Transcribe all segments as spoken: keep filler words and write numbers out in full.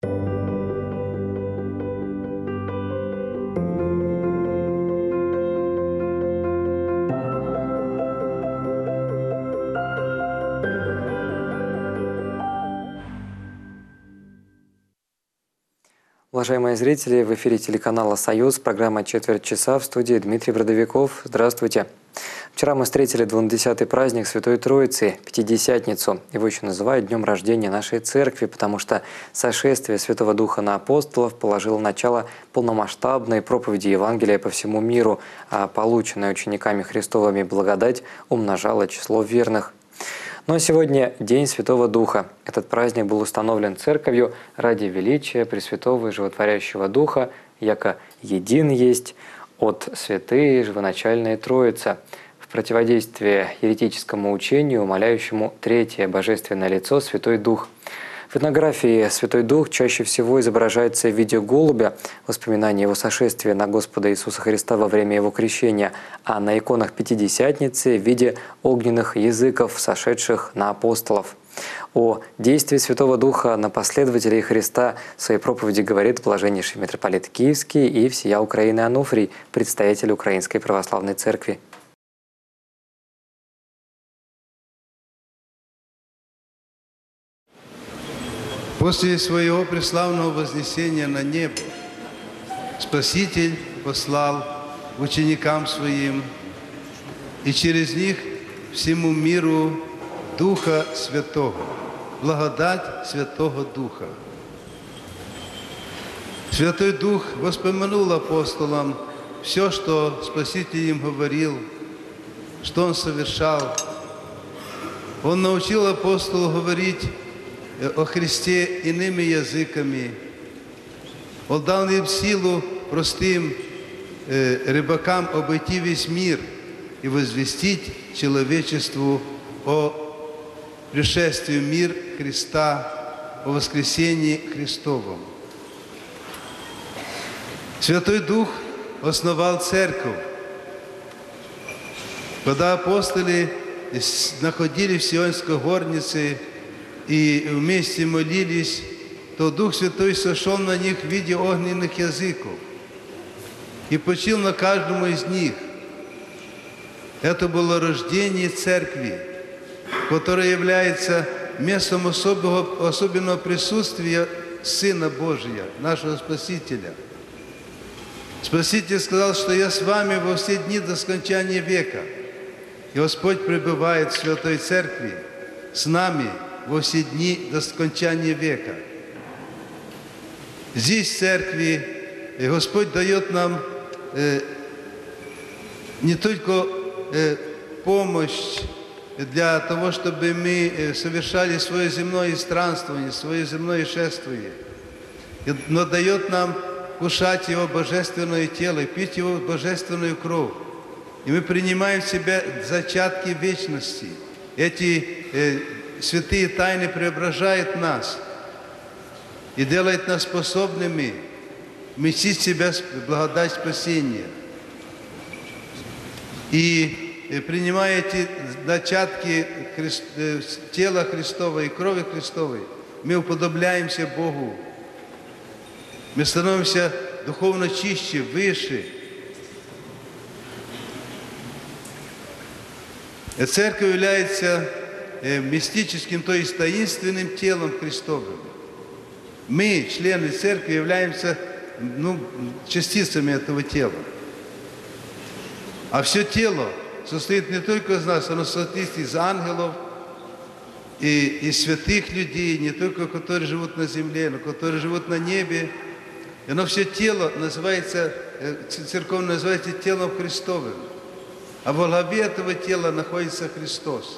Уважаемые зрители, в эфире телеканала «Союз», программа «Четверть часа», в студии Дмитрий Бродовиков. Здравствуйте. Вчера мы встретили двунадесятый праздник Святой Троицы, Пятидесятницу. Его еще называют днем рождения нашей церкви, потому что сошествие Святого Духа на апостолов положило начало полномасштабной проповеди Евангелия по всему миру, а полученная учениками Христовыми благодать умножала число верных. Но сегодня День Святого Духа. Этот праздник был установлен Церковью ради величия Пресвятого и Животворящего Духа, яко един есть от святые живоначальная Троица, в противодействие еретическому учению, умаляющему третье божественное лицо Святой Дух. В этнографии Святой Дух чаще всего изображается в виде голубя, воспоминание его сошествия на Господа Иисуса Христа во время его крещения, а на иконах Пятидесятницы в виде огненных языков, сошедших на апостолов. О действии Святого Духа на последователей Христа в своей проповеди говорит блаженнейший митрополит Киевский и всея Украины Ануфрий, представитель Украинской Православной Церкви. После своего преславного вознесения на небо Спаситель послал ученикам Своим и через них всему миру Духа Святого, благодать Святого Духа. Святой Дух воспомянул апостолам все, что Спаситель им говорил, что Он совершал. Он научил апостолов говорить о Христе иными языками. Он дал им силу простым э, рыбакам обойти весь мир и возвестить человечеству о пришествии в мир Христа, о воскресении Христовом. Святой Дух основал церковь. Когда апостолы находились в Сионской горнице и вместе молились, то Дух Святой сошел на них в виде огненных языков и почил на каждому из них. Это было рождение церкви, которое является местом особого, особенного присутствия Сына Божия, нашего Спасителя. Спаситель сказал, что «Я с вами во все дни до скончания века». И Господь пребывает в Святой Церкви с нами во все дни до скончания века. Здесь, в церкви, Господь дает нам э, не только э, помощь для того, чтобы мы совершали свое земное странствование, свое земное шествие, но дает нам кушать Его божественное тело, пить Его божественную кровь. И мы принимаем в себя зачатки вечности. Эти э, святые тайны преображают нас и делают нас способными вместить в себя благодать спасения. И принимая эти зачатки Христ... тела Христова и крови Христовой, мы уподобляемся Богу. Мы становимся духовно чище, выше. И церковь является мистическим, то есть таинственным телом Христовым. Мы, члены церкви, являемся ну, частицами этого тела. А все тело состоит не только из нас, оно состоит из ангелов и из святых людей, не только которые живут на земле, но которые живут на небе. И оно все тело называется, церковь называется телом Христовым. А во главе этого тела находится Христос.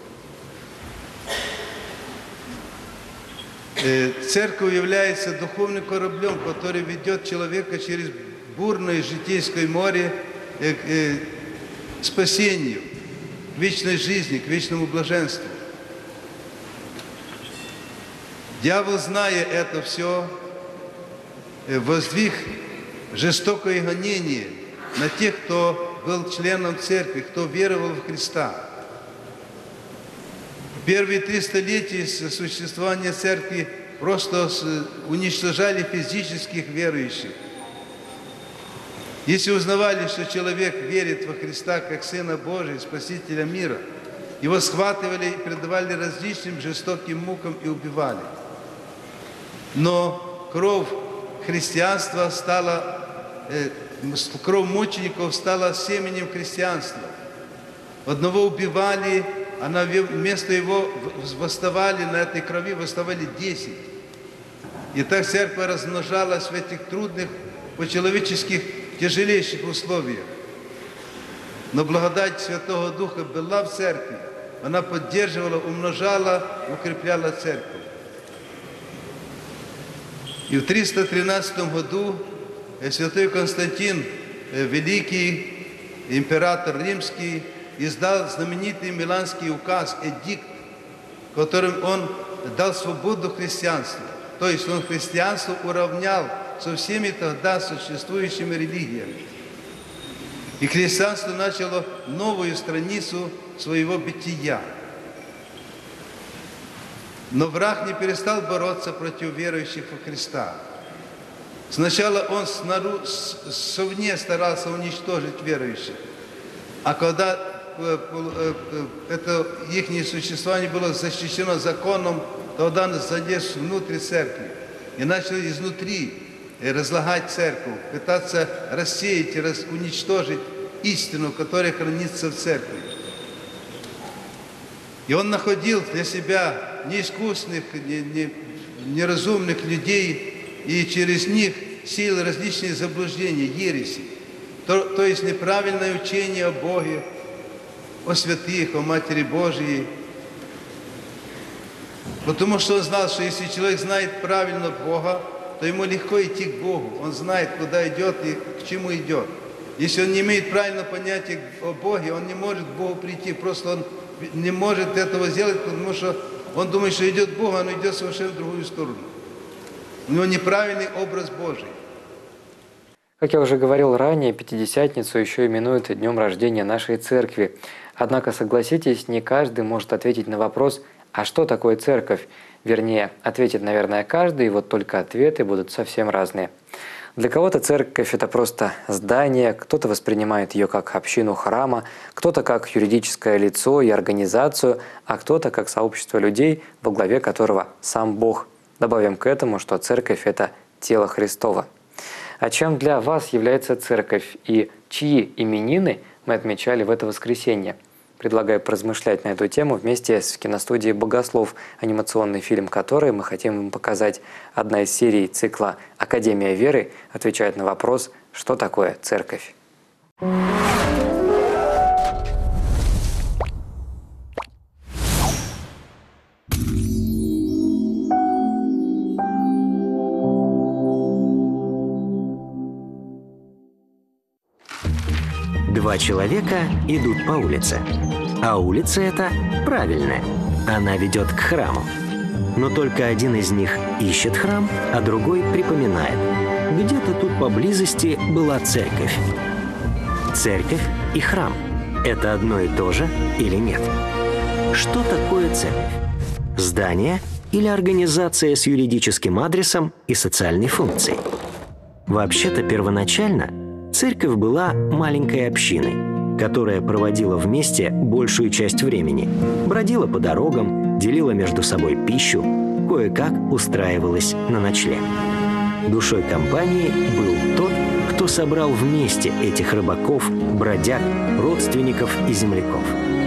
Церковь является духовным кораблем, который ведет человека через бурное житейское море к спасению, к вечной жизни, к вечному блаженству. Дьявол, зная это все, воздвиг жестокое гонение на тех, кто был членом церкви, кто веровал в Христа. Первые три столетия существования церкви просто уничтожали физических верующих. Если узнавали, что человек верит во Христа как Сына Божия, Спасителя мира, его схватывали и предавали различным жестоким мукам и убивали. Но кровь христианства стала, э, кровь мучеников стала семенем христианства. Одного убивали, а на вместо его восставали, на этой крови восставали десять. И так церковь размножалась в этих трудных, по-человеческих, тяжелейших условиях. Но благодать Святого Духа была в церкви. Она поддерживала, умножала, укрепляла церковь. И в триста тринадцатом году святой Константин, великий император римский, издал знаменитый Миланский указ, эдикт, которым он дал свободу христианству. То есть он христианство уравнял со всеми тогда существующими религиями. И христианство начало новую страницу своего бытия. Но враг не перестал бороться против верующих во Христа. Сначала он снаружи, совне старался уничтожить верующих, а когда это их существование было защищено законом, тогда он залез внутрь церкви и начал изнутри разлагать церковь, пытаться рассеять и раз, уничтожить истину, которая хранится в церкви. И он находил для себя неискусных, не, не, неразумных людей и через них сеял различные заблуждения, ереси. То, то есть неправильное учение о Боге, о святых, о Матери Божией. Потому что он знал, что если человек знает правильно Бога, то ему легко идти к Богу. Он знает, куда идет и к чему идет. Если он не имеет правильного понятия о Боге, он не может к Богу прийти. Просто он не может этого сделать, потому что он думает, что идет к Богу, а он идет совершенно в другую сторону. У него неправильный образ Божий. Как я уже говорил ранее, Пятидесятницу еще именуют днем рождения нашей церкви. Однако, согласитесь, не каждый может ответить на вопрос, а что такое церковь? Вернее, ответит, наверное, каждый, и вот только ответы будут совсем разные. Для кого-то церковь – это просто здание, кто-то воспринимает ее как общину храма, кто-то как юридическое лицо и организацию, а кто-то как сообщество людей, во главе которого сам Бог. Добавим к этому, что церковь – это тело Христово. А чем для вас является церковь и чьи именины мы отмечали в это воскресенье? Предлагаю поразмышлять на эту тему вместе с киностудией «Богослов», анимационный фильм который мы хотим вам показать. Одна из серий цикла «Академия веры» отвечает на вопрос, что такое церковь. Два человека идут по улице. А улица эта правильная. Она ведет к храму. Но только один из них ищет храм, а другой припоминает. Где-то тут поблизости была церковь. Церковь и храм – это одно и то же или нет? Что такое церковь? Здание или организация с юридическим адресом и социальной функцией? Вообще-то первоначально церковь была маленькой общиной, которая проводила вместе большую часть времени, бродила по дорогам, делила между собой пищу, кое-как устраивалась на ночлег. Душой компании был тот, кто собрал вместе этих рыбаков, бродяг, родственников и земляков.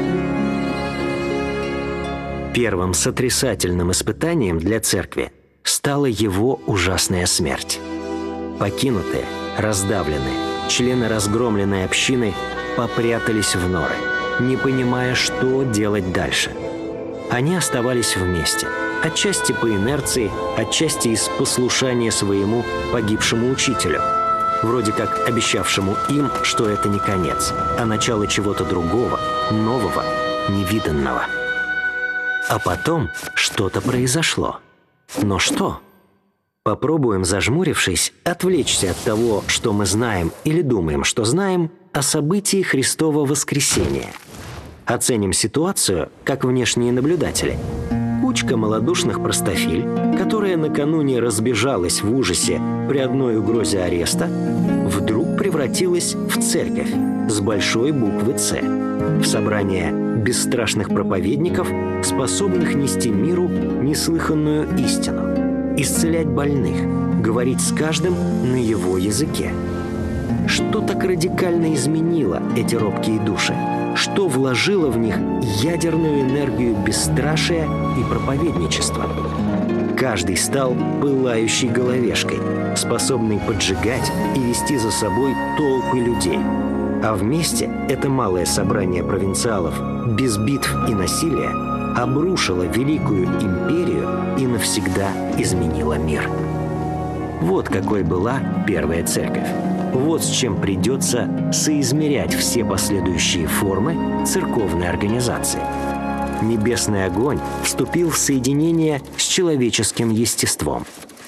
Первым сотрясательным испытанием для церкви стала его ужасная смерть. Покинутые, раздавленные, члены разгромленной общины попрятались в норы, не понимая, что делать дальше. Они оставались вместе, отчасти по инерции, отчасти из послушания своему погибшему учителю, вроде как обещавшему им, что это не конец, а начало чего-то другого, нового, невиданного. А потом что-то произошло. Но что? Попробуем, зажмурившись, отвлечься от того, что мы знаем или думаем, что знаем, о событии Христова воскресения. Оценим ситуацию, как внешние наблюдатели. Кучка малодушных простофиль, которая накануне разбежалась в ужасе при одной угрозе ареста, вдруг превратилась в церковь с большой буквы «Ц», в собрание бесстрашных проповедников, способных нести миру неслыханную истину, исцелять больных, говорить с каждым на его языке. Что так радикально изменило эти робкие души? Что вложило в них ядерную энергию бесстрашия и проповедничества? Каждый стал пылающей головешкой, способной поджигать и вести за собой толпы людей. А вместе это малое собрание провинциалов, без битв и насилия, обрушило великую империю и навсегда изменило мир. Вот какой была первая церковь. Вот с чем придется соизмерять все последующие формы церковной организации. Небесный огонь вступил в соединение с человеческим естеством.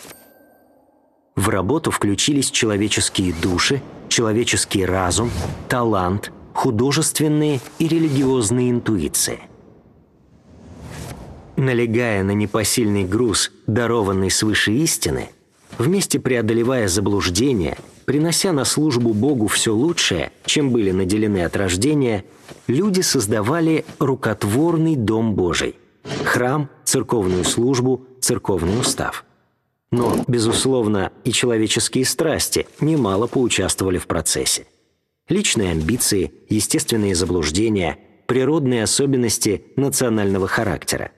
В работу включились человеческие души, человеческий разум, талант, художественные и религиозные интуиции. Налегая на непосильный груз, дарованный свыше истины, вместе преодолевая заблуждения, принося на службу Богу все лучшее, чем были наделены от рождения, люди создавали рукотворный Дом Божий, храм, церковную службу, церковный устав. Но, безусловно, и человеческие страсти немало поучаствовали в процессе. Личные амбиции, естественные заблуждения, природные особенности национального характера.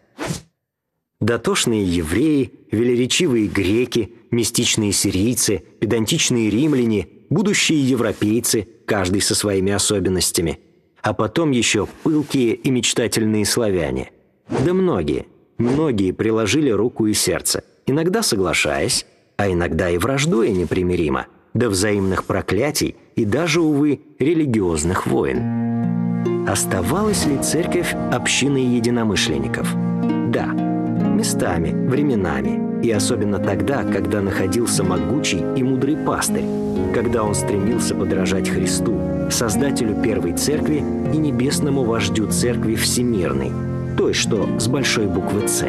Дотошные евреи, велеречивые греки, мистичные сирийцы, педантичные римляне, будущие европейцы, каждый со своими особенностями. А потом еще пылкие и мечтательные славяне. Да многие, многие приложили руку и сердце, иногда соглашаясь, а иногда и враждуя непримиримо, до взаимных проклятий и даже, увы, религиозных войн. Оставалась ли церковь общиной единомышленников? Да. Местами, временами, и особенно тогда, когда находился могучий и мудрый пастырь, когда он стремился подражать Христу, создателю первой церкви и небесному вождю церкви всемирной, той, что с большой буквы «Ц».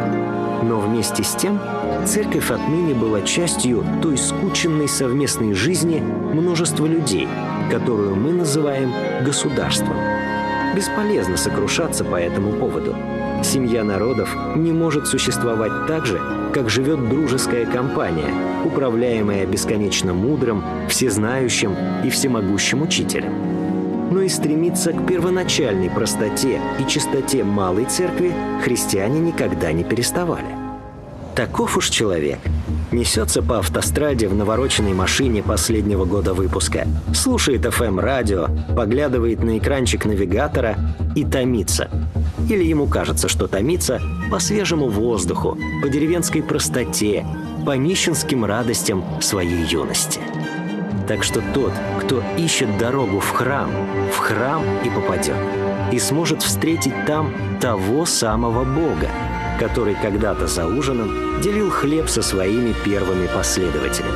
Но вместе с тем церковь отныне была частью той скученной совместной жизни множества людей, которую мы называем государством. Бесполезно сокрушаться по этому поводу. Семья народов не может существовать так же, как живет дружеская компания, управляемая бесконечно мудрым, всезнающим и всемогущим учителем. Но и стремиться к первоначальной простоте и чистоте малой церкви христиане никогда не переставали. Таков уж человек. Несется по автостраде в навороченной машине последнего года выпуска, слушает эф эм-радио, поглядывает на экранчик навигатора и томится. Или ему кажется, что томится по свежему воздуху, по деревенской простоте, по нищенским радостям своей юности. Так что тот, кто ищет дорогу в храм, в храм и попадет, и сможет встретить там того самого Бога, который когда-то за ужином делил хлеб со своими первыми последователями.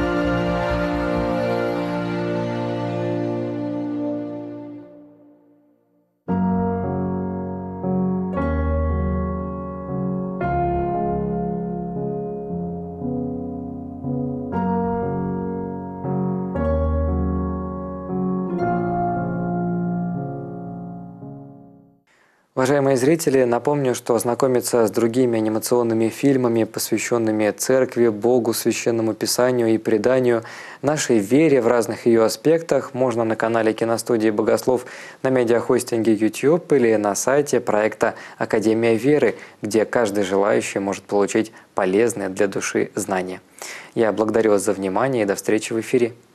Уважаемые зрители, напомню, что ознакомиться с другими анимационными фильмами, посвященными Церкви, Богу, Священному Писанию и преданию, нашей вере в разных ее аспектах, можно на канале киностудии «Богослов» на медиахостинге YouTube или на сайте проекта «Академия веры», где каждый желающий может получить полезные для души знания. Я благодарю вас за внимание и до встречи в эфире.